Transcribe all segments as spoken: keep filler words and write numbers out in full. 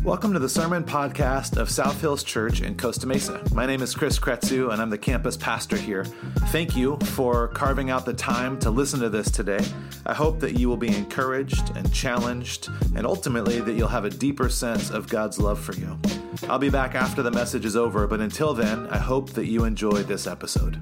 Welcome to the Sermon Podcast of South Hills Church in Costa Mesa. My name is Chris Kretzu, and I'm the campus pastor here. Thank you for carving out the time to listen to this today. I hope that you will be encouraged and challenged, and ultimately that you'll have a deeper sense of God's love for you. I'll be back after the message is over, but until then, I hope that you enjoyed this episode.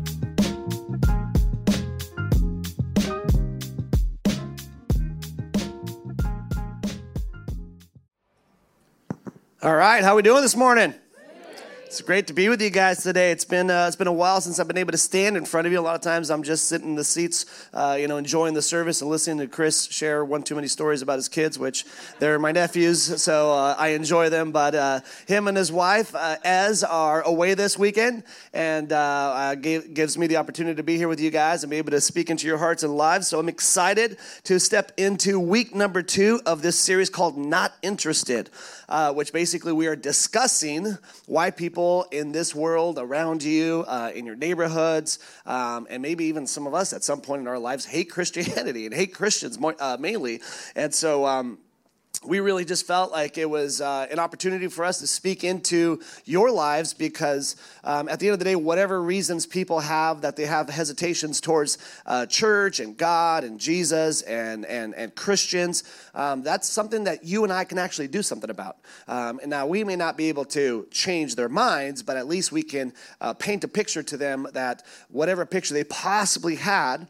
All right, how we doing this morning? It's great to be with you guys today. It's been uh, it's been a while since I've been able to stand in front of you. A lot of times I'm just sitting in the seats, uh, you know, enjoying the service and listening to Chris share one too many stories about his kids, which they're my nephews, so uh, I enjoy them. But uh, him and his wife, uh, Ez, are away this weekend, and uh, uh, gave, gives me the opportunity to be here with you guys and be able to speak into your hearts and lives. So I'm excited to step into week number two of this series called Not Interested, uh, which basically we are discussing why people in this world around you, uh, in your neighborhoods, um, and maybe even some of us at some point in our lives hate Christianity and hate Christians more, uh, mainly. And so um, we really just felt like it was uh, an opportunity for us to speak into your lives because um, at the end of the day, whatever reasons people have that they have hesitations towards uh, church and God and Jesus and and, and Christians, um, that's something that you and I can actually do something about. Um, and now we may not be able to change their minds, but at least we can uh, paint a picture to them that whatever picture they possibly had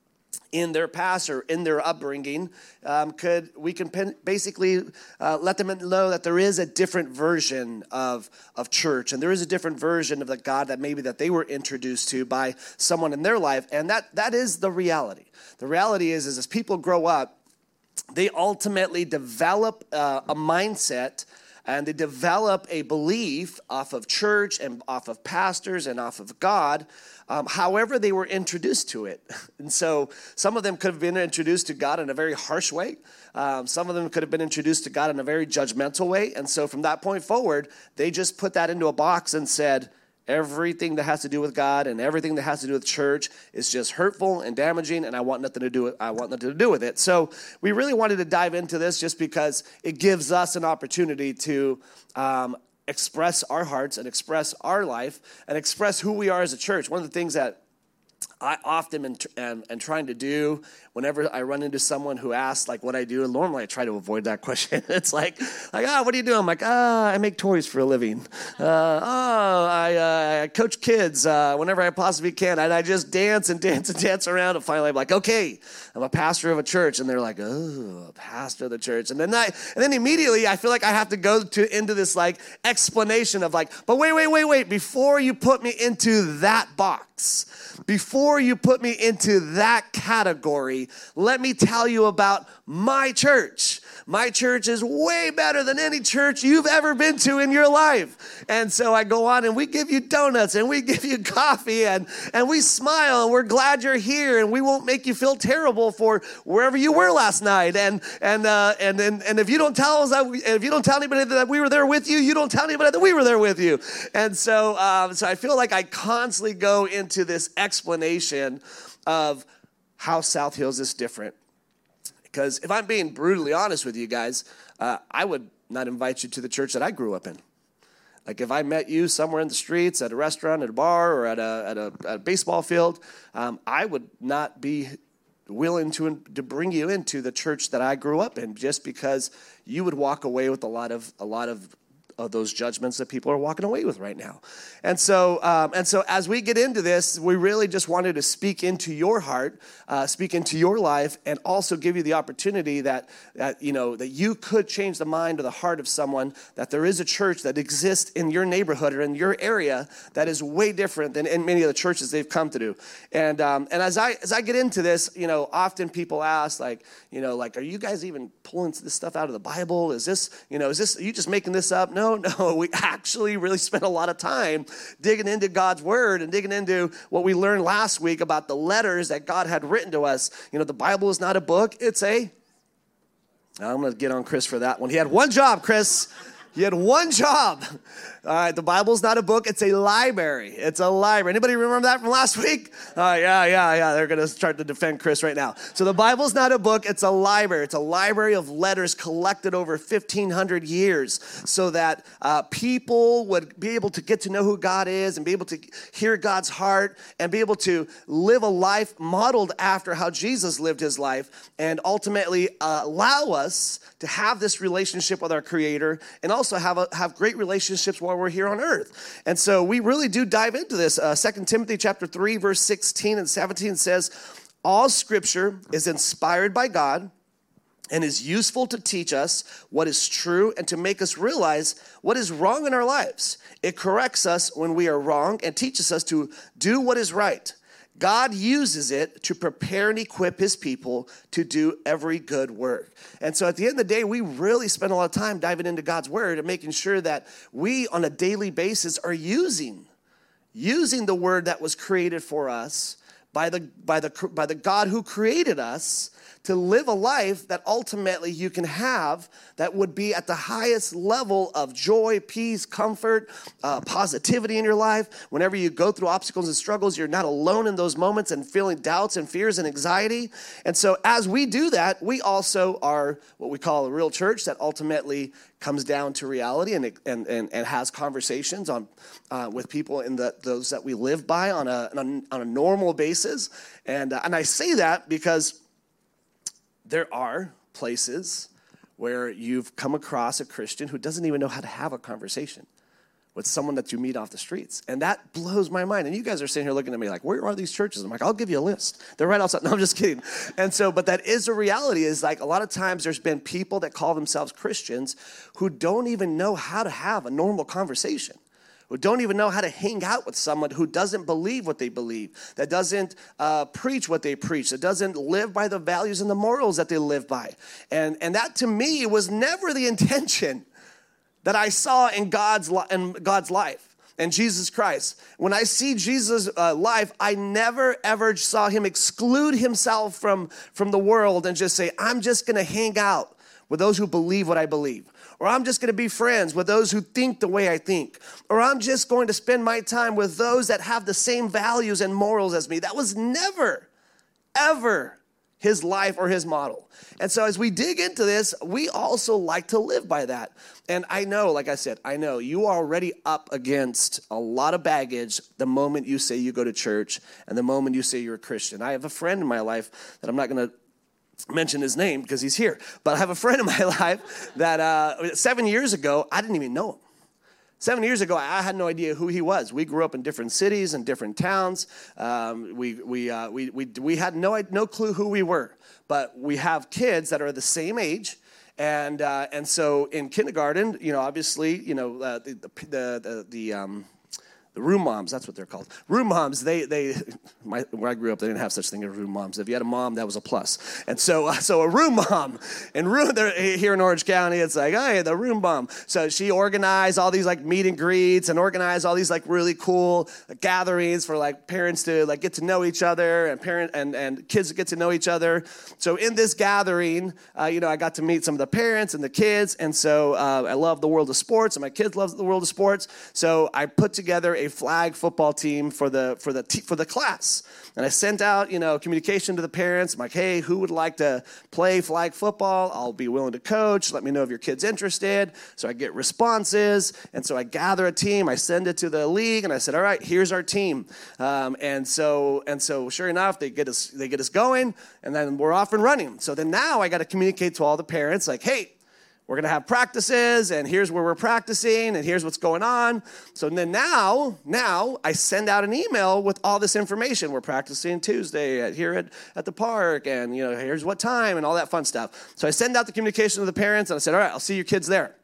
in their past or in their upbringing, um, could we can pen, basically uh, let them know that there is a different version of of church, and there is a different version of the God that maybe that they were introduced to by someone in their life, and that that is the reality. The reality is, is as people grow up, they ultimately develop uh, a mindset. And they develop a belief off of church and off of pastors and off of God, um, however they were introduced to it. And so some of them could have been introduced to God in a very harsh way. Um, some of them could have been introduced to God in a very judgmental way. And so from that point forward, they just put that into a box and said, everything that has to do with God and everything that has to do with church is just hurtful and damaging, and I want nothing to do with I want nothing to do with it. So we really wanted to dive into this just because it gives us an opportunity to um, express our hearts and express our life and express who we are as a church. One of the things that I often am, am, am trying to do whenever I run into someone who asks like what I do, and normally I try to avoid that question. It's like, like, ah, oh, what do you do? I'm like, ah, oh, I make toys for a living. Uh, oh, I, uh, I coach kids uh, whenever I possibly can, and I just dance and dance and dance around, and finally I'm like, okay, I'm a pastor of a church, and they're like, oh, a pastor of the church, and then I, and then immediately I feel like I have to go to into this like explanation of like, but wait, wait, wait, wait, before you put me into that box. Before you put me into that category, let me tell you about my church. My church is way better than any church you've ever been to in your life. And so I go on and we give you donuts and we give you coffee and, and we smile and we're glad you're here and we won't make you feel terrible for wherever you were last night. And and uh, and, and and if you don't tell us that, we, if you don't tell anybody that we were there with you, you don't tell anybody that we were there with you. And so um, so I feel like I constantly go into this explanation of how South Hills is different. Because if I'm being brutally honest with you guys, uh, I would not invite you to the church that I grew up in. Like if I met you somewhere in the streets, at a restaurant, at a bar, or at a at a, at a baseball field, um, I would not be willing to to bring you into the church that I grew up in, just because you would walk away with a lot of a lot of. of those judgments that people are walking away with right now. And so um, and so as we get into this, we really just wanted to speak into your heart, uh, speak into your life, and also give you the opportunity that, that, you know, that you could change the mind or the heart of someone, that there is a church that exists in your neighborhood or in your area that is way different than in many of the churches they've come to do. And um, and as I as I get into this, you know, often people ask, like, you know, like, are you guys even pulling this stuff out of the Bible? Is this, you know, is this, are you just making this up? No, no, we actually really spent a lot of time digging into God's word and digging into what we learned last week about the letters that God had written to us. You know, the Bible is not a book, it's a, I'm going to get on Chris for that one. He had one job, Chris. You had one job. All right, the Bible's not a book, it's a library. It's a library. Anybody remember that from last week? Uh, yeah, yeah, yeah. They're going to start to defend Chris right now. So the Bible's not a book, it's a library. It's a library of letters collected over fifteen hundred years so that uh, people would be able to get to know who God is and be able to hear God's heart and be able to live a life modeled after how Jesus lived his life and ultimately uh, allow us to have this relationship with our Creator and also have a, have great relationships while we're here on earth. And so we really do dive into this. Uh, Second Timothy chapter three, verse sixteen and seventeen says, all Scripture is inspired by God and is useful to teach us what is true and to make us realize what is wrong in our lives. It corrects us when we are wrong and teaches us to do what is right. God uses it to prepare and equip his people to do every good work. And so at the end of the day, we really spend a lot of time diving into God's word and making sure that we on a daily basis are using, using the word that was created for us by the, by the, by the God who created us to live a life that ultimately you can have that would be at the highest level of joy, peace, comfort, uh, positivity in your life. Whenever you go through obstacles and struggles, you're not alone in those moments and feeling doubts and fears and anxiety. And so as we do that, we also are what we call a real church that ultimately comes down to reality and and and, and has conversations on uh, with people in the those that we live by on a on a, on a normal basis. And uh, and I say that because there are places where you've come across a Christian who doesn't even know how to have a conversation with someone that you meet off the streets. And that blows my mind. And you guys are sitting here looking at me like, where are these churches? I'm like, I'll give you a list. They're right outside. No, I'm just kidding. And so, but that is a reality is like a lot of times there's been people that call themselves Christians who don't even know how to have a normal conversation, who don't even know how to hang out with someone who doesn't believe what they believe, that doesn't uh, preach what they preach, that doesn't live by the values and the morals that they live by. And, and that to me was never the intention that I saw in God's, li- in God's life and Jesus Christ. When I see Jesus' uh, life, I never ever saw him exclude himself from, from the world and just say, I'm just going to hang out with those who believe what I believe. Or I'm just going to be friends with those who think the way I think. Or I'm just going to spend my time with those that have the same values and morals as me. That was never, ever his life or his model. And so as we dig into this, we also like to live by that. And I know, like I said, I know you are already up against a lot of baggage the moment you say you go to church and the moment you say you're a Christian. I have a friend in my life that I'm not going to mention his name because he's here. But I have a friend in my life that uh, seven years ago, I didn't even know him. Seven years ago, I had no idea who he was. We grew up in different cities and different towns. Um, we we, uh, we we we had no no clue who we were. But we have kids that are the same age. And uh, and so in kindergarten, you know, obviously, you know, uh, the the the, the um, The room moms, that's what they're called. Room moms, they, they my, where I grew up, they didn't have such thing as room moms. If you had a mom, that was a plus. And so uh, so a room mom, and room, here in Orange County, it's like, hey, the room mom. So she organized all these like meet and greets and organized all these like really cool gatherings for like parents to like get to know each other and parent and, and kids to get to know each other. So in this gathering, uh, you know, I got to meet some of the parents and the kids. And so uh, I love the world of sports, and my kids love the world of sports. So I put together a a flag football team for the for the for the class, and I sent out you know communication to the parents. I'm like, hey, who would like to play flag football? I'll be willing to coach. Let me know if your kid's interested. So I get responses, and so I gather a team. I send it to the league, and I said, all right, here's our team. Um, and so and so sure enough, they get us they get us going, and then we're off and running. So then now I got to communicate to all the parents, like, hey, we're going to have practices, and here's where we're practicing, and here's what's going on. So then now, now I send out an email with all this information. We're practicing Tuesday at, here at, at the park, and you know here's what time, and all that fun stuff. So I send out the communication to the parents, and I said, all right, I'll see your kids there.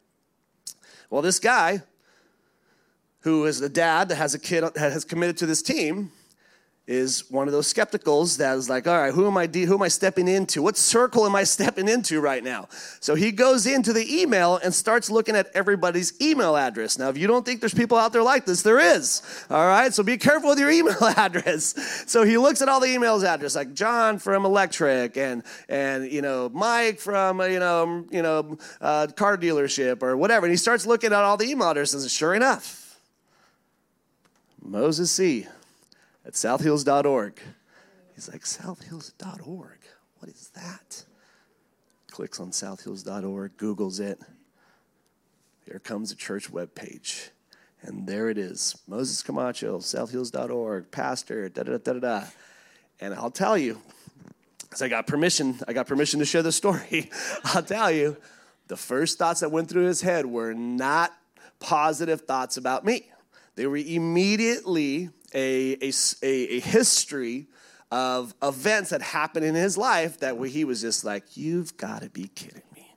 Well, this guy, who is the dad that has a kid that has committed to this team, is one of those skepticals that is like, all right, who am I de- who am I stepping into? What circle am I stepping into right now? So he goes into the email and starts looking at everybody's email address. Now, if you don't think there's people out there like this, there is. All right, so be careful with your email address. So he looks at all the emails address, like John from Electric, and and you know Mike from you know you know uh, car dealership or whatever. And he starts looking at all the email addresses. And sure enough, Moses C. at south hills dot org. He's like, south hills dot org? What is that? Clicks on south hills dot org, Googles it. Here comes a church webpage. And there it is. Moses Camacho, south hills dot org, pastor, da-da-da-da-da. And I'll tell you, because I got permission, I got permission to share the story. I'll tell you, the first thoughts that went through his head were not positive thoughts about me. They were immediately A, a, a history of events that happened in his life that where he was just like, you've got to be kidding me.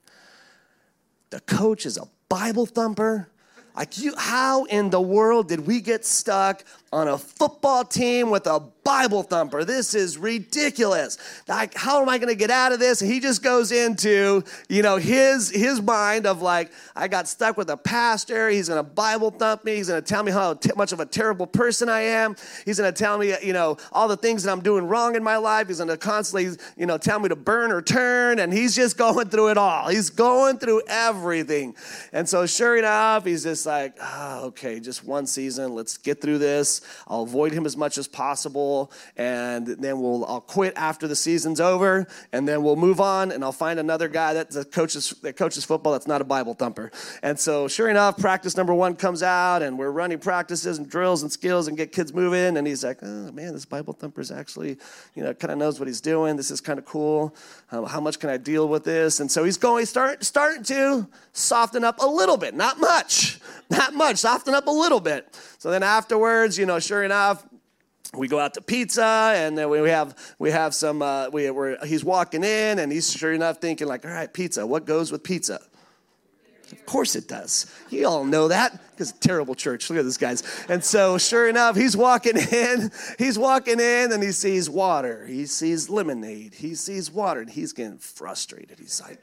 The coach is a Bible thumper. Like, you, how in the world did we get stuck on a football team with a Bible thumper? This is ridiculous. Like, how am I going to get out of this? And he just goes into, you know, his his mind of like, I got stuck with a pastor. He's going to Bible thump me. He's going to tell me how t- much of a terrible person I am. He's going to tell me, you know, all the things that I'm doing wrong in my life. He's going to constantly, you know, tell me to burn or turn. And he's just going through it all. He's going through everything. And so sure enough, he's just like, oh, okay, just one season. Let's get through this. I'll avoid him as much as possible, and then we'll I'll quit after the season's over, and then we'll move on, and I'll find another guy that, that coaches that coaches football that's not a Bible thumper. And so sure enough, practice number one comes out, and we're running practices and drills and skills and get kids moving, and he's like, oh, man, this Bible thumper's actually, you know, kind of knows what he's doing. This is kind of cool. Um, how much can I deal with this? And so he's going, start, starting to soften up a little bit, not much, not much, soften up a little bit. So then afterwards, you know, sure enough, we go out to pizza, and then we have we have some. Uh, we we're, he's walking in, and he's sure enough thinking like, all right, pizza. What goes with pizza? Of course it does. You all know that because terrible church. Look at this guys. And so sure enough, he's walking in. He's walking in, and he sees water. He sees lemonade. He sees water, and he's getting frustrated. He's like,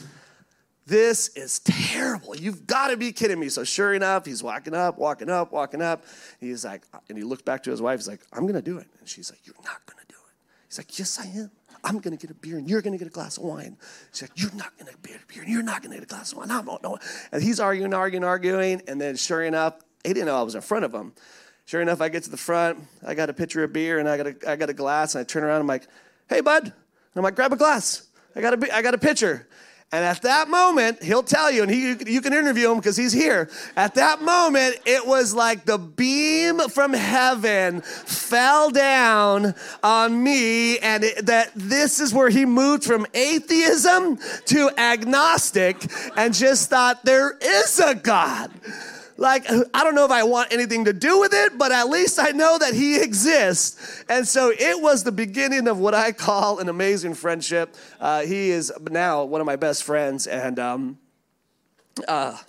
this is terrible. You've got to be kidding me. So sure enough, he's walking up, walking up, walking up. He's like, and he looked back to his wife. He's like, I'm going to do it. And she's like, you're not going to do it. He's like, yes, I am. I'm going to get a beer, and you're going to get a glass of wine. She's like, you're not going to get a beer, and you're not going to get a glass of wine. I don't know. And he's arguing, arguing, arguing. And then sure enough, he didn't know I was in front of him. Sure enough, I get to the front. I got a pitcher of beer, and I got a, I got a glass. And I turn around. I'm like, hey, bud. And I'm like, grab a glass. I got a, I got a pitcher. And at that moment, he'll tell you, and he, you can interview him because he's here. At that moment, it was like the beam from heaven fell down on me, and it, that this is where he moved from atheism to agnostic and just thought, there is a God. Like, I don't know if I want anything to do with it, but at least I know that he exists. And so it was the beginning of what I call an amazing friendship. Uh, he is now one of my best friends. And um, uh,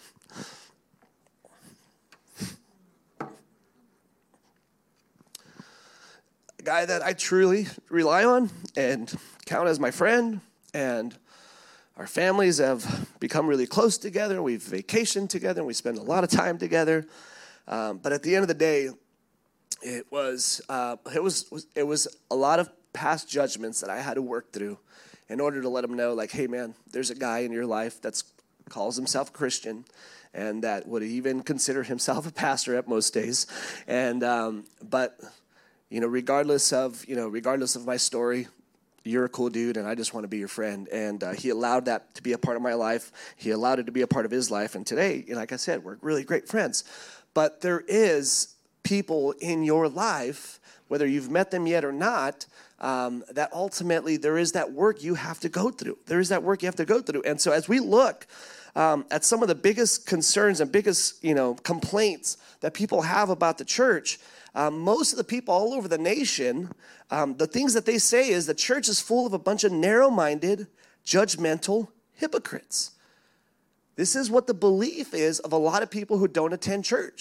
a guy that I truly rely on and count as my friend. And our families have become really close together. We've vacationed together, and we spend a lot of time together. Um, but at the end of the day, it was uh, it was it was a lot of past judgments that I had to work through in order to let him know, like, hey, man, there's a guy in your life that calls himself a Christian and that would even consider himself a pastor at most days. And um, but you know, regardless of you know, regardless of my story, you're a cool dude, and I just want to be your friend. And uh, he allowed that to be a part of my life. He allowed it to be a part of his life. And today, like I said, we're really great friends. But there is people in your life, whether you've met them yet or not, um, that ultimately there is that work you have to go through. There is that work you have to go through. And so as we look um, at some of the biggest concerns and biggest, you know, complaints that people have about the church, Um, most of the people all over the nation, um, the things that they say is the church is full of a bunch of narrow-minded, judgmental hypocrites. This is what the belief is of a lot of people who don't attend church.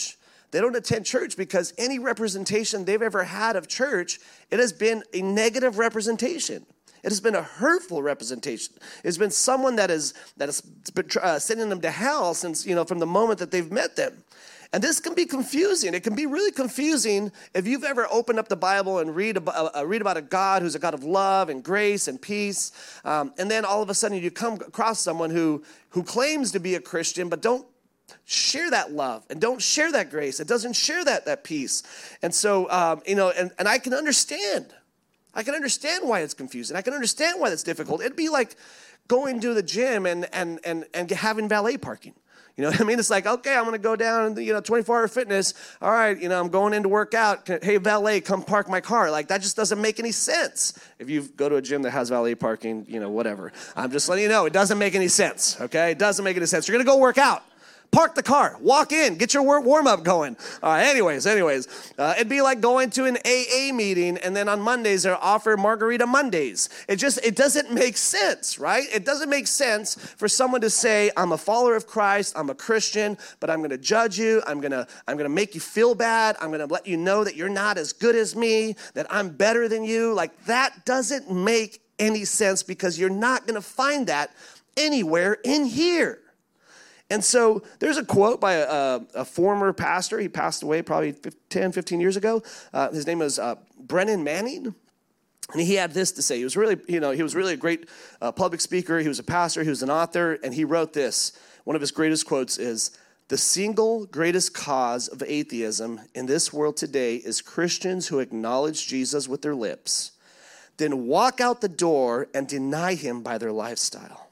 They don't attend church because any representation they've ever had of church, it has been a negative representation. It has been a hurtful representation. It's been someone that is that is uh, sending them to hell since, you know, from the moment that they've met them. And this can be confusing. It can be really confusing if you've ever opened up the Bible and read about, uh, read about a God who's a God of love and grace and peace, um, and then all of a sudden you come across someone who who claims to be a Christian but don't share that love and don't share that grace. It doesn't share that that peace. And so, um, you know, and, and I can understand. I can understand why it's confusing. I can understand why it's difficult. It'd be like going to the gym and and and and having valet parking. You know what I mean? It's like, okay, I'm going to go down, you know, twenty-four hour fitness. All right, you know, I'm going in to work out. Hey, valet, come park my car. Like, that just doesn't make any sense. If you go to a gym that has valet parking, you know, whatever. I'm just letting you know, it doesn't make any sense, okay? It doesn't make any sense. You're going to go work out. Park the car, walk in, get your warm-up going. All right, anyways, anyways. Uh, it'd be like going to an A A meeting and then on Mondays they're offered Margarita Mondays. It just, it doesn't make sense, right? It doesn't make sense for someone to say, I'm a follower of Christ, I'm a Christian, but I'm going to judge you, I'm going to I'm going to make you feel bad, I'm going to let you know that you're not as good as me, that I'm better than you. Like, that doesn't make any sense because you're not going to find that anywhere in here. And so there's a quote by a, a, a former pastor. He passed away probably ten, fifteen years ago. Uh, his name was uh, Brennan Manning. And he had this to say. He was really, you know, he was really a great uh, public speaker. He was a pastor. He was an author. And he wrote this. One of his greatest quotes is, "The single greatest cause of atheism in this world today is Christians who acknowledge Jesus with their lips, then walk out the door and deny him by their lifestyle.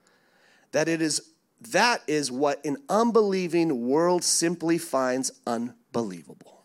That it is That is what an unbelieving world simply finds unbelievable."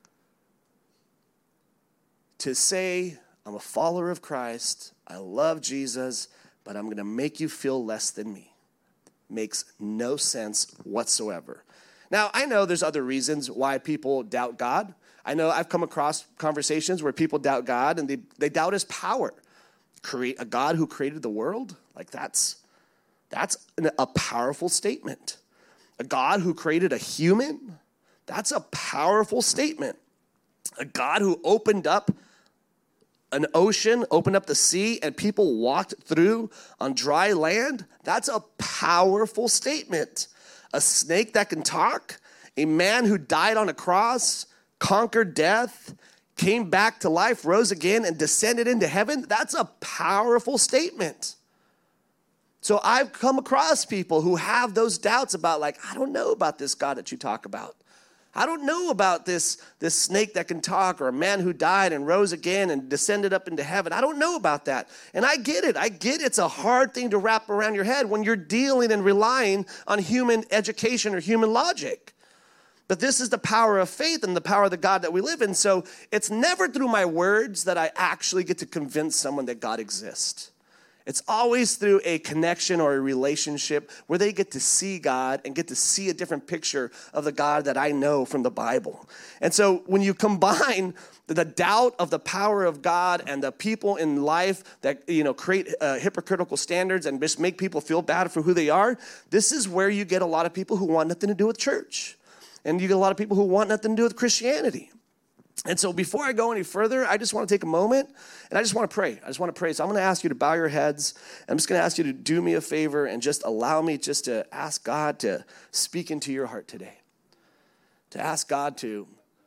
To say, I'm a follower of Christ, I love Jesus, but I'm going to make you feel less than me, makes no sense whatsoever. Now, I know there's other reasons why people doubt God. I know I've come across conversations where people doubt God and they, they doubt his power. Create a God who created the world? Like, that's That's a powerful statement. A God who created a human? That's a powerful statement. A God who opened up an ocean, opened up the sea, and people walked through on dry land? That's a powerful statement. A snake that can talk? A man who died on a cross, conquered death, came back to life, rose again, and descended into heaven? That's a powerful statement. So I've come across people who have those doubts about, like, I don't know about this God that you talk about. I don't know about this, this snake that can talk, or a man who died and rose again and descended up into heaven. I don't know about that. And I get it. I get it's a hard thing to wrap around your head when you're dealing and relying on human education or human logic. But this is the power of faith and the power of the God that we live in. So it's never through my words that I actually get to convince someone that God exists. It's always through a connection or a relationship where they get to see God and get to see a different picture of the God that I know from the Bible. And so when you combine the doubt of the power of God and the people in life that, you know, create uh, hypocritical standards and just make people feel bad for who they are, this is where you get a lot of people who want nothing to do with church. And you get a lot of people who want nothing to do with Christianity. And so before I go any further, I just want to take a moment and I just want to pray. I just want to pray. So I'm going to ask you to bow your heads. I'm just going to ask you to do me a favor and just allow me just to ask God to speak into your heart today. To ask God to,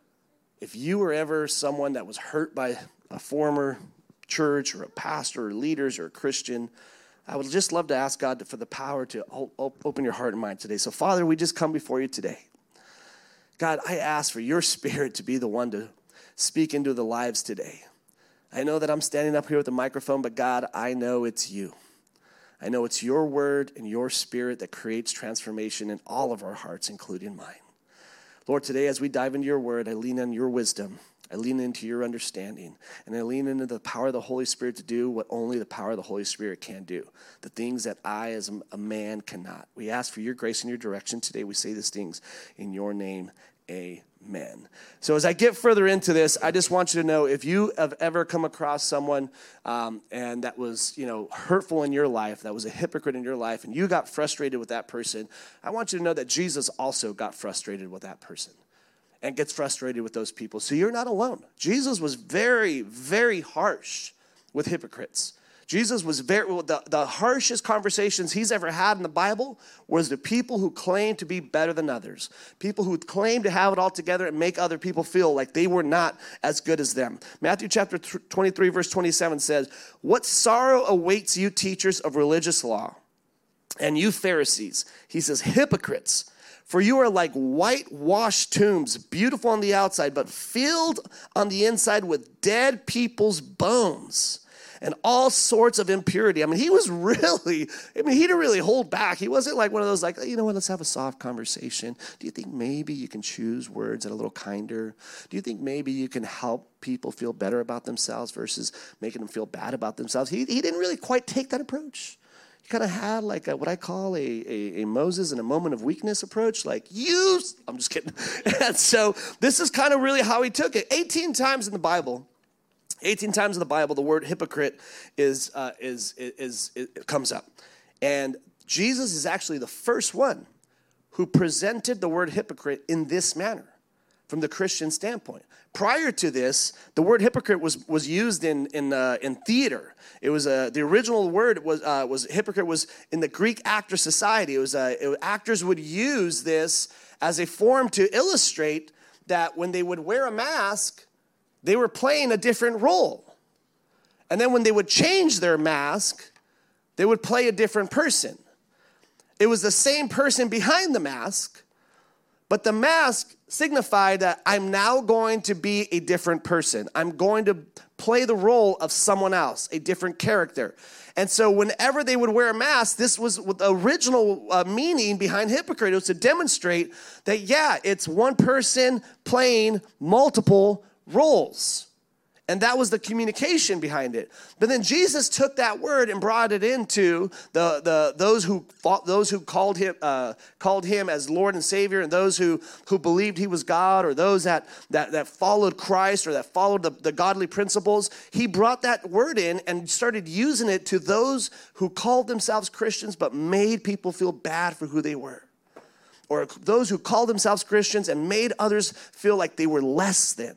if you were ever someone that was hurt by a former church or a pastor or leaders or a Christian, I would just love to ask God to, for the power to open your heart and mind today. So Father, we just come before you today. God, I ask for your Spirit to be the one to speak into the lives today. I know that I'm standing up here with a microphone, but God, I know it's you. I know it's your word and your Spirit that creates transformation in all of our hearts, including mine. Lord, today as we dive into your word, I lean on your wisdom. I lean into your understanding. And I lean into the power of the Holy Spirit to do what only the power of the Holy Spirit can do. The things that I as a man cannot. We ask for your grace and your direction today. We say these things in your name. Amen. So as I get further into this, I just want you to know, if you have ever come across someone um, and that was, you know, hurtful in your life, that was a hypocrite in your life, and you got frustrated with that person, I want you to know that Jesus also got frustrated with that person. and gets frustrated with those people. So you're not alone. Jesus was very, very harsh with hypocrites. Jesus was very, the, the harshest conversations he's ever had in the Bible was the people who claim to be better than others. People who claim to have it all together and make other people feel like they were not as good as them. Matthew chapter twenty-three, verse twenty-seven says, "What sorrow awaits you, teachers of religious law, and you Pharisees." He says, "Hypocrites, for you are like whitewashed tombs, beautiful on the outside, but filled on the inside with dead people's bones and all sorts of impurity." I mean, he was really, I mean, he didn't really hold back. He wasn't like one of those like, oh, you know what, let's have a soft conversation. Do you think maybe you can choose words that are a little kinder? Do you think maybe you can help people feel better about themselves versus making them feel bad about themselves? He, he didn't really quite take that approach. He kind of had like a, what I call a, a, a Moses in a moment of weakness approach, like, you, I'm just kidding. And so this is kind of really how he took it. eighteen times in the Bible, eighteen times in the Bible, the word hypocrite is, uh, is, is, is, it comes up. And Jesus is actually the first one who presented the word hypocrite in this manner from the Christian standpoint. Prior to this, the word hypocrite was was used in in uh, in theater. It was uh, the original word was uh, was hypocrite was in the Greek actor society. It was uh, it, actors would use this as a form to illustrate that when they would wear a mask, they were playing a different role, and then when they would change their mask, they would play a different person. It was the same person behind the mask, but the mask signified that I'm now going to be a different person. I'm going to play the role of someone else, a different character. And so whenever they would wear a mask, this was the original uh, meaning behind hypocrite. It was to demonstrate that, yeah, it's one person playing multiple roles. And that was the communication behind it. But then Jesus took that word and brought it into the, the those who fought, those who called him uh, called him as Lord and Savior, and those who who believed he was God, or those that that, that followed Christ or that followed the, the godly principles. He brought that word in and started using it to those who called themselves Christians but made people feel bad for who they were, or those who called themselves Christians and made others feel like they were less than.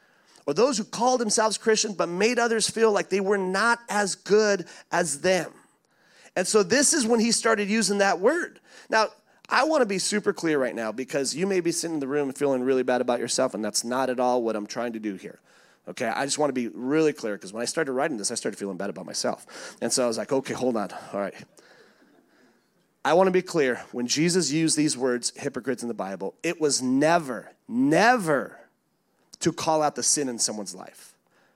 Or those who called themselves Christians but made others feel like they were not as good as them. And so this is when he started using that word. Now, I want to be super clear right now, because you may be sitting in the room and feeling really bad about yourself, and that's not at all what I'm trying to do here. Okay, I just want to be really clear, because when I started writing this, I started feeling bad about myself. And so I was like, okay, hold on. All right. I want to be clear. When Jesus used these words, hypocrites, in the Bible, it was never, never to call out the sin in someone's life.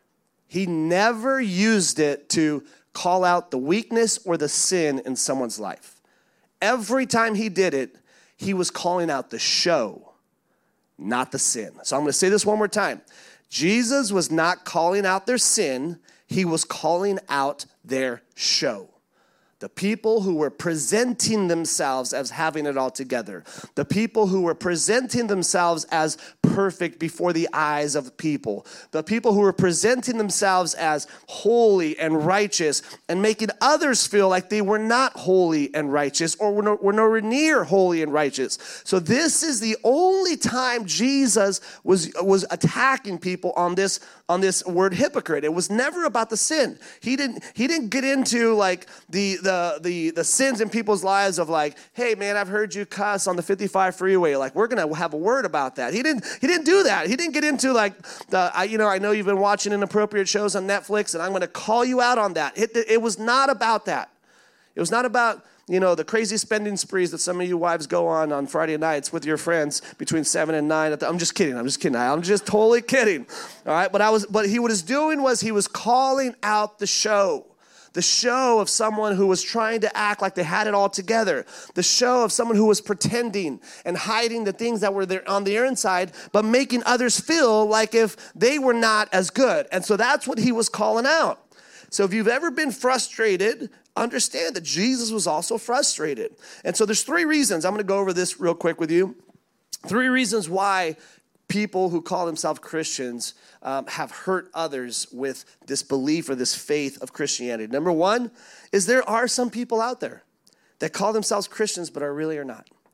He never used it to call out the weakness or the sin in someone's life. Every time he did it, he was calling out the show, not the sin. So I'm going to say this one more time. Jesus was not calling out their sin. He was calling out their show. The people who were presenting themselves as having it all together. The people who were presenting themselves as perfect before the eyes of people. The people who were presenting themselves as holy and righteous and making others feel like they were not holy and righteous, or were, no, were nowhere near holy and righteous. So this is the only time Jesus was, was attacking people on this, on this word hypocrite. It was never about the sin. He didn't, he didn't get into like the, the The, the the sins in people's lives of like, hey man, I've heard you cuss on the fifty-five freeway. Like, we're gonna have a word about that. He didn't he didn't do that. He didn't get into like the I, you know I know you've been watching inappropriate shows on Netflix, and I'm gonna call you out on that. It, it was not about that. It was not about you know the crazy spending sprees that some of you wives go on on Friday nights with your friends between seven and nine. At the, I'm just kidding. I'm just kidding. I'm just totally kidding. All right, but I was. But he what he was doing was he was calling out the show. The show of someone who was trying to act like they had it all together. The show of someone who was pretending and hiding the things that were there on the inside, but making others feel like if they were not as good. And so that's what he was calling out. So if you've ever been frustrated, understand that Jesus was also frustrated. And so there's three reasons. I'm going to go over this real quick with you. Three reasons why people who call themselves Christians um, have hurt others with this belief or this faith of Christianity. Number one is there are some people out there that call themselves Christians but are really are not.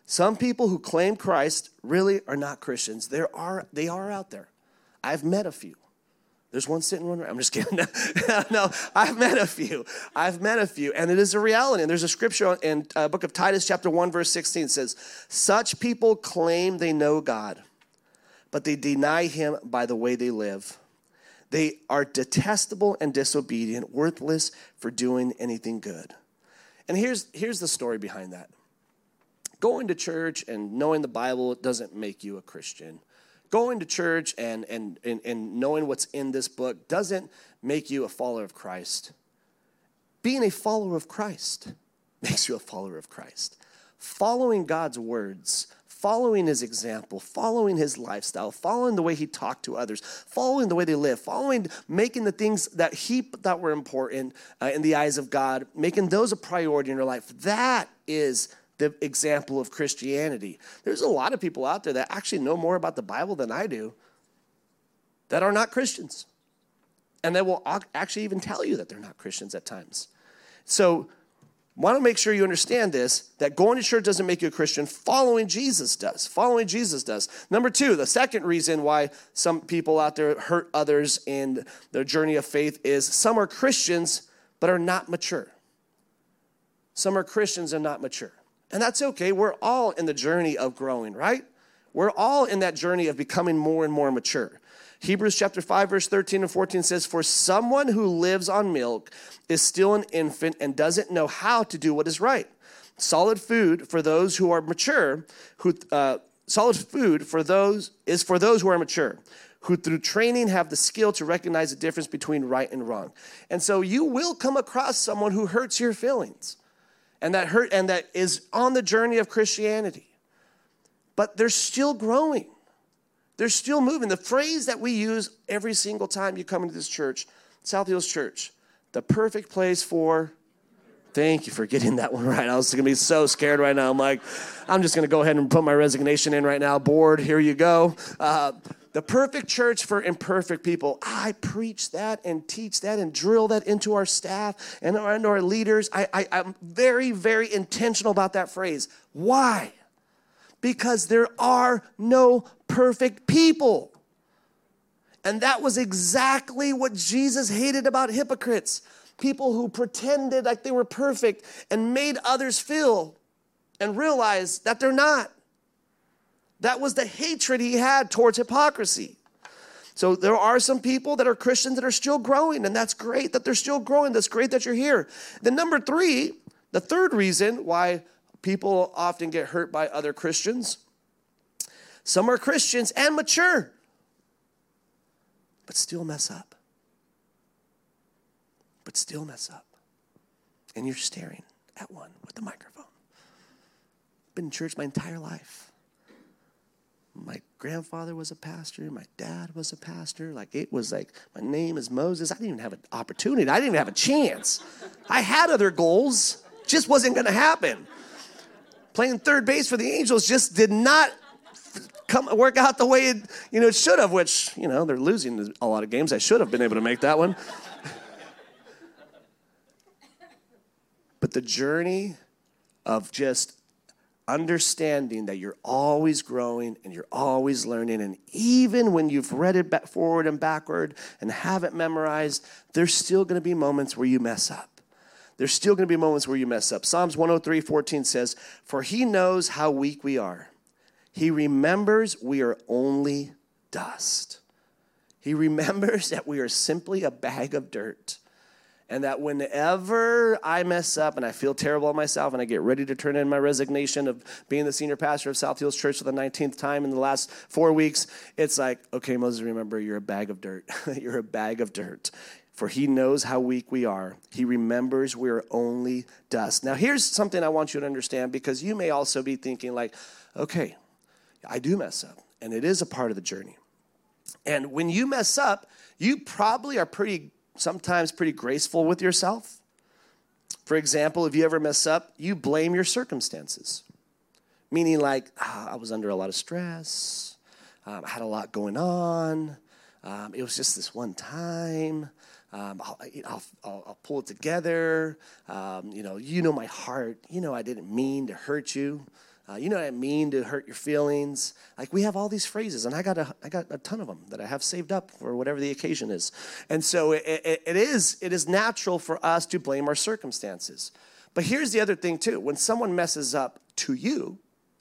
Some people who claim Christ really are not Christians. There are, they are out there. I've met a few. There's one sitting one right. I'm just kidding. No, I've met a few. I've met a few, and it is a reality. And there's a scripture in uh, book of Titus, chapter one, verse sixteen, says, "Such people claim they know God, but they deny him by the way they live. They are detestable and disobedient, worthless for doing anything good." And here's here's the story behind that. Going to church and knowing the Bible doesn't make you a Christian. Going to church and, and, and, and knowing what's in this book doesn't make you a follower of Christ. Being a follower of Christ makes you a follower of Christ. Following God's words, following his example, following his lifestyle, following the way he talked to others, following the way they live, following, making the things that he thought were important uh, in the eyes of God, making those a priority in your life. That is the example of Christianity. There's a lot of people out there that actually know more about the Bible than I do that are not Christians. And they will actually even tell you that they're not Christians at times. So want to make sure you understand this, that going to church doesn't make you a Christian. Following Jesus does. Following Jesus does. Number two, the second reason why some people out there hurt others in their journey of faith is some are Christians but are not mature. Some are Christians and not mature. And that's okay. We're all in the journey of growing, right? We're all in that journey of becoming more and more mature. Hebrews chapter five, verse thirteen and fourteen says, "For someone who lives on milk is still an infant and doesn't know how to do what is right. Solid food for those who are mature, who uh, solid food for those is for those who are mature, who through training have the skill to recognize the difference between right and wrong." And so you will come across someone who hurts your feelings. And that hurt, and that is on the journey of Christianity. But they're still growing. They're still moving. The phrase that we use every single time you come into this church, South Hills Church, the perfect place for, thank you for getting that one right. I was going to be so scared right now. I'm like, I'm just going to go ahead and put my resignation in right now. Board, here you go. Uh, The perfect church for imperfect people. I preach that and teach that and drill that into our staff and our, and our leaders. I, I, I'm very, very intentional about that phrase. Why? Because there are no perfect people. And that was exactly what Jesus hated about hypocrites. People who pretended like they were perfect and made others feel and realize that they're not. That was the hatred he had towards hypocrisy. So there are some people that are Christians that are still growing, and that's great that they're still growing. That's great that you're here. Then number three, the third reason why people often get hurt by other Christians, some are Christians and mature, but still mess up. But still mess up. And you're staring at one with the microphone. Been in church my entire life. My grandfather was a pastor. My dad was a pastor. Like, it was like, my name is Moses. I didn't even have an opportunity. I didn't even have a chance. I had other goals. Just wasn't going to happen. Playing third base for the Angels just did not come work out the way it, you know, it should have, which, you know, they're losing a lot of games. I should have been able to make that one. But the journey of just understanding that you're always growing and you're always learning, and even when you've read it back forward and backward and have it memorized, there's still going to be moments where you mess up. There's still going to be moments where you mess up. Psalms one oh three, fourteen says, "For he knows how weak we are. He remembers we are only dust." He remembers that we are simply a bag of dirt. And that whenever I mess up and I feel terrible about myself and I get ready to turn in my resignation of being the senior pastor of South Hills Church for the nineteenth time in the last four weeks, it's like, okay, Moses, remember, you're a bag of dirt. You're a bag of dirt. For he knows how weak we are. He remembers we are only dust. Now, here's something I want you to understand, because you may also be thinking like, okay, I do mess up, and it is a part of the journey. And when you mess up, you probably are pretty sometimes pretty graceful with yourself. For example, if you ever mess up, you blame your circumstances. Meaning like, oh, I was under a lot of stress. Um, I had a lot going on. Um, it was just this one time. Um, I'll, I'll, I'll, I'll pull it together. Um, you know, you know my heart. You know I didn't mean to hurt you. Uh, you know what I mean to hurt your feelings. Like we have all these phrases, and I got a I got a ton of them that I have saved up for whatever the occasion is. And so it, it, it is it is natural for us to blame our circumstances. But here's the other thing too: when someone messes up to you,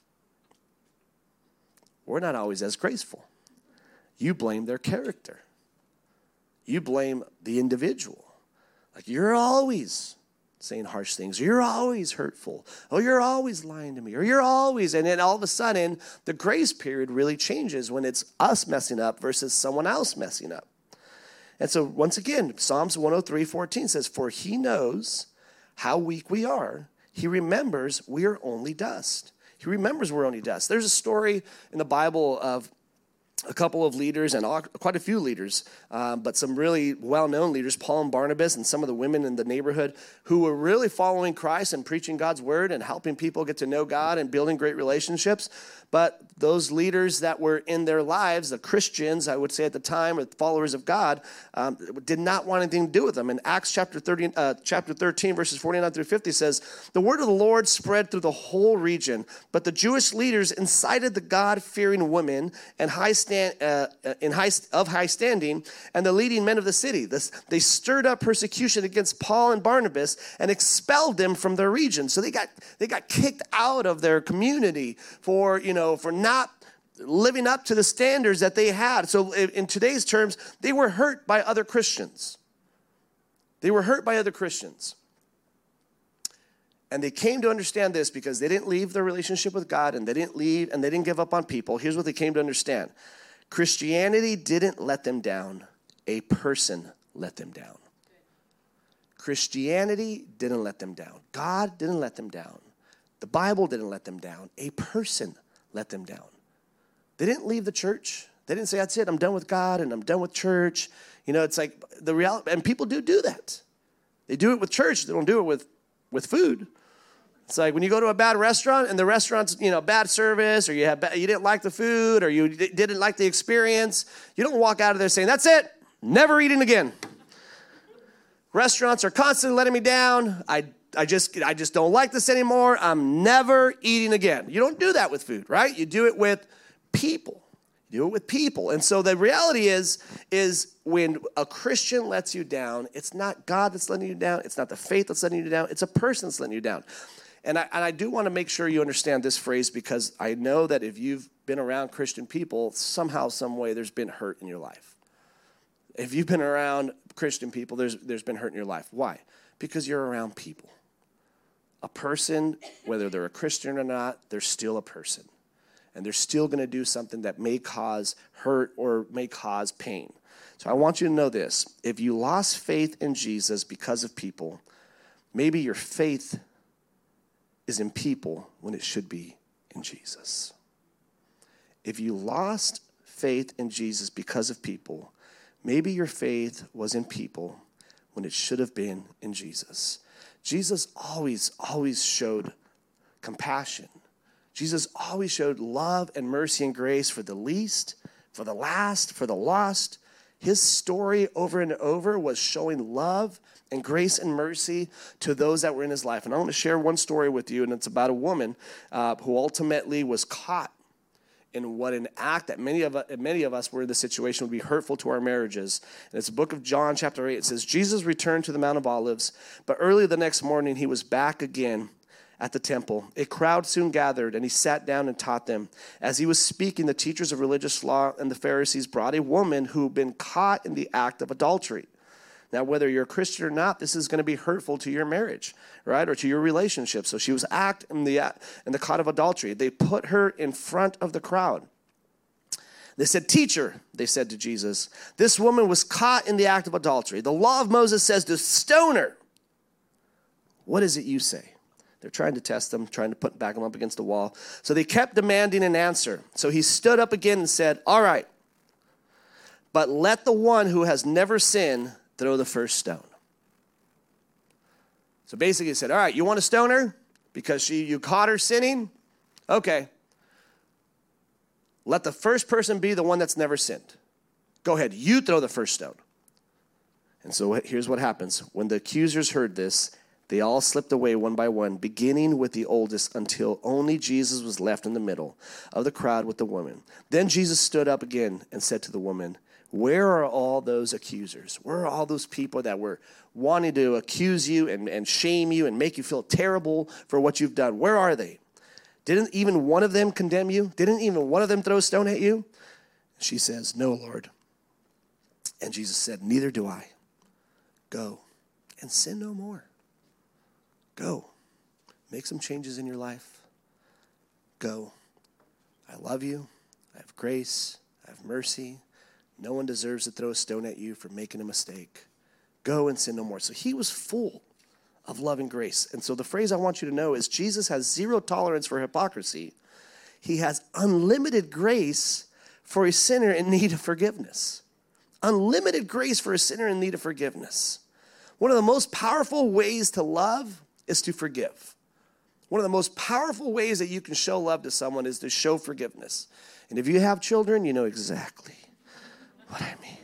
we're not always as graceful. You blame their character. You blame the individual. Like you're always saying harsh things. You're always hurtful. Oh, you're always lying to me. Or you're always, and then all of a sudden, the grace period really changes when it's us messing up versus someone else messing up. And so once again, Psalms one oh three fourteen says, for he knows how weak we are. He remembers we are only dust. He remembers we're only dust. There's a story in the Bible of a couple of leaders and all, quite a few leaders, um, but some really well-known leaders, Paul and Barnabas and some of the women in the neighborhood who were really following Christ and preaching God's word and helping people get to know God and building great relationships. But those leaders that were in their lives, the Christians, I would say at the time, or followers of God, um, did not want anything to do with them. In Acts chapter thirty, uh, chapter thirteen, verses forty-nine through fifty says, the word of the Lord spread through the whole region, but the Jewish leaders incited the God-fearing women and high stand, uh, in high, of high standing and the leading men of the city. This, they stirred up persecution against Paul and Barnabas and expelled them from their region. So they got they got kicked out of their community for, you know, for not living up to the standards that they had. So in today's terms, they were hurt by other Christians. They were hurt by other Christians. And they came to understand this because they didn't leave their relationship with God and they didn't leave and they didn't give up on people. Here's what they came to understand. Christianity didn't let them down. A person let them down. Christianity didn't let them down. God didn't let them down. The Bible didn't let them down. A person let them down. They didn't leave the church. They didn't say, that's it, I'm done with God and I'm done with church. You know, it's like the reality, and people do do that. They do it with church. They don't do it with, with food. It's like when you go to a bad restaurant and the restaurant's, you know, bad service, or you have you didn't like the food, or you didn't like the experience, you don't walk out of there saying, that's it, never eating again. Restaurants are constantly letting me down. I I just I just don't like this anymore. I'm never eating again. You don't do that with food, right? You do it with people. You do it with people. And so the reality is, is when a Christian lets you down, it's not God that's letting you down. It's not the faith that's letting you down. It's a person that's letting you down. And I, and I do want to make sure you understand this phrase, because I know that if you've been around Christian people, somehow, some way, there's been hurt in your life. If you've been around Christian people, there's there's been hurt in your life. Why? Because you're around people. A person, whether they're a Christian or not, they're still a person. And they're still going to do something that may cause hurt or may cause pain. So I want you to know this. If you lost faith in Jesus because of people, maybe your faith is in people when it should be in Jesus. If you lost faith in Jesus because of people, maybe your faith was in people when it should have been in Jesus. Jesus always, always showed compassion. Jesus always showed love and mercy and grace for the least, for the last, for the lost. His story over and over was showing love and grace and mercy to those that were in his life. And I want to share one story with you, and it's about a woman uh, who ultimately was caught in what an act that many of, many of us were in the situation would be hurtful to our marriages. And it's the book of John, chapter eight. It says, Jesus returned to the Mount of Olives, but early the next morning he was back again at the temple. A crowd soon gathered, and he sat down and taught them. As he was speaking, the teachers of religious law and the Pharisees brought a woman who had been caught in the act of adultery. Now, whether you're a Christian or not, this is going to be hurtful to your marriage, right, or to your relationship. So she was act in the in the caught of adultery. They put her in front of the crowd. They said, "Teacher," they said to Jesus, "this woman was caught in the act of adultery. The law of Moses says to stone her. What is it you say?" They're trying to test him, trying to put back him up against the wall. So they kept demanding an answer. So he stood up again and said, "All right, but let the one who has never sinned throw the first stone." So basically he said, all right, you want to stone her because she you caught her sinning? Okay. Let the first person be the one that's never sinned. Go ahead, you throw the first stone. And so here's what happens. When the accusers heard this, They all slipped away one by one, beginning with the oldest, until only Jesus was left in the middle of the crowd with the woman. Then Jesus stood up again and said to the woman, where are all those accusers? Where are all those people that were wanting to accuse you and, and shame you and make you feel terrible for what you've done? Where are they? Didn't even one of them condemn you? Didn't even one of them throw a stone at you? She says, no, Lord. And Jesus said, neither do I. Go and sin no more. Go. Make some changes in your life. Go. I love you. I have grace. I have mercy. No one deserves to throw a stone at you for making a mistake. Go and sin no more. So he was full of love and grace. And so the phrase I want you to know is Jesus has zero tolerance for hypocrisy. He has unlimited grace for a sinner in need of forgiveness. Unlimited grace for a sinner in need of forgiveness. One of the most powerful ways to love is to forgive. One of the most powerful ways that you can show love to someone is to show forgiveness. And if you have children, you know exactly what I mean.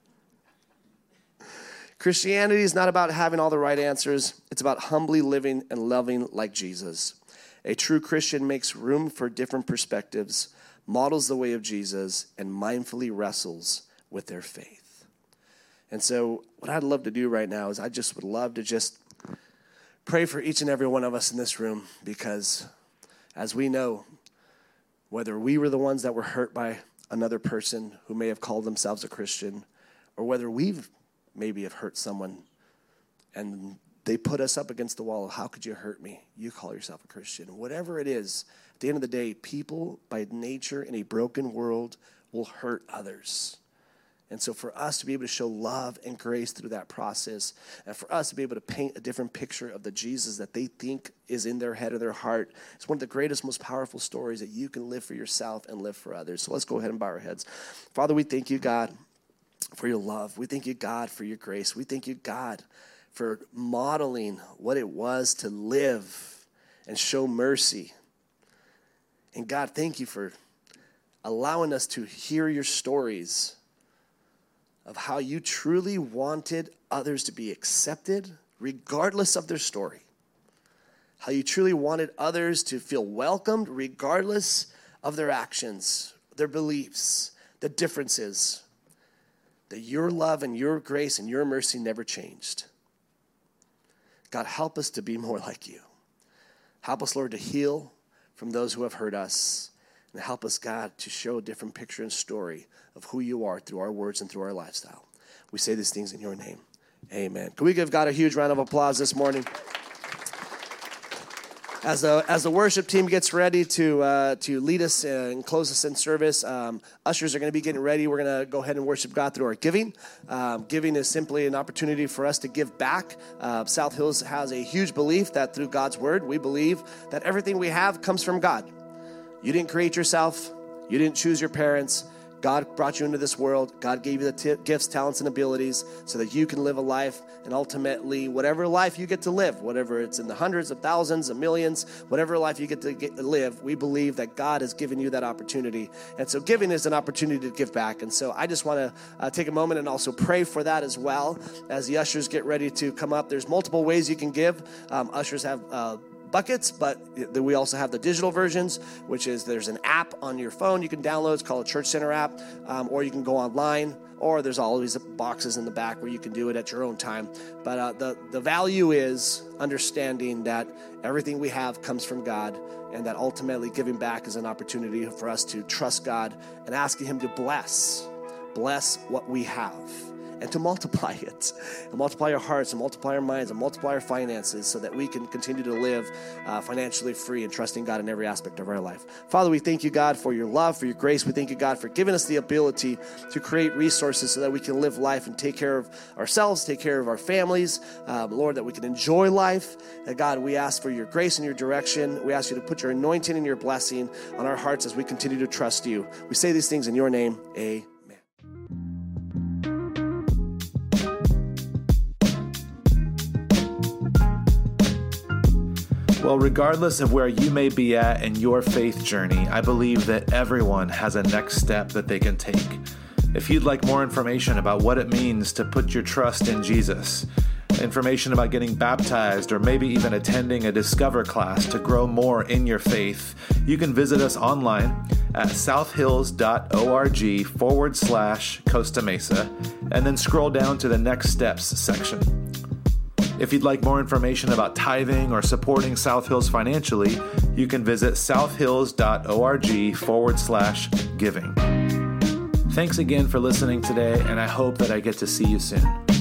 Christianity is not about having all the right answers. It's about humbly living and loving like Jesus. A true Christian makes room for different perspectives, models the way of Jesus, and mindfully wrestles with their faith. And so what I'd love to do right now is I just would love to just pray for each and every one of us in this room, because as we know, whether we were the ones that were hurt by another person who may have called themselves a Christian, or whether we've maybe have hurt someone and they put us up against the wall, how could you hurt me? You call yourself a Christian. Whatever it is, at the end of the day, people by nature in a broken world will hurt others. And so for us to be able to show love and grace through that process, and for us to be able to paint a different picture of the Jesus that they think is in their head or their heart, it's one of the greatest, most powerful stories that you can live for yourself and live for others. So let's go ahead and bow our heads. Father, we thank you, God, for your love. We thank you, God, for your grace. We thank you, God, for modeling what it was to live and show mercy. And God, thank you for allowing us to hear your stories of how you truly wanted others to be accepted regardless of their story. How you truly wanted others to feel welcomed regardless of their actions, their beliefs, the differences. That your love and your grace and your mercy never changed. God, help us to be more like you. Help us, Lord, to heal from those who have hurt us. And help us, God, to show a different picture and story of who you are through our words and through our lifestyle. We say these things in your name. Amen. Can we give God a huge round of applause this morning? As the as the worship team gets ready to uh, to lead us and close us in service, um, ushers are going to be getting ready. We're going to go ahead and worship God through our giving. Um, giving is simply an opportunity for us to give back. Uh, South Hills has a huge belief that through God's word, we believe that everything we have comes from God. You didn't create yourself. You didn't choose your parents. God brought you into this world. God gave you the t- gifts, talents, and abilities so that you can live a life, and ultimately, whatever life you get to live, whatever it's in the hundreds of thousands of millions, whatever life you get to get, live, we believe that God has given you that opportunity. And so giving is an opportunity to give back. And so I just want to uh, take a moment and also pray for that as well as the ushers get ready to come up. There's multiple ways you can give. Um, ushers have uh, buckets, but we also have the digital versions, which is there's an app on your phone you can download. It's called a Church Center app, um, or you can go online, or there's always boxes in the back where you can do it at your own time. But uh, the, the value is understanding that everything we have comes from God, and that ultimately giving back is an opportunity for us to trust God and asking him to bless, bless what we have. And to multiply it, and multiply our hearts, and multiply our minds, and multiply our finances so that we can continue to live uh, financially free and trusting God in every aspect of our life. Father, we thank you, God, for your love, for your grace. We thank you, God, for giving us the ability to create resources so that we can live life and take care of ourselves, take care of our families, um, Lord, that we can enjoy life. And God, we ask for your grace and your direction. We ask you to put your anointing and your blessing on our hearts as we continue to trust you. We say these things in your name. Amen. Well, regardless of where you may be at in your faith journey, I believe that everyone has a next step that they can take. If you'd like more information about what it means to put your trust in Jesus, information about getting baptized, or maybe even attending a Discover class to grow more in your faith, you can visit us online at southhills.org forward slash Costa Mesa, and then scroll down to the Next Steps section. If you'd like more information about tithing or supporting South Hills financially, you can visit southhills.org forward slash giving. Thanks again for listening today, and I hope that I get to see you soon.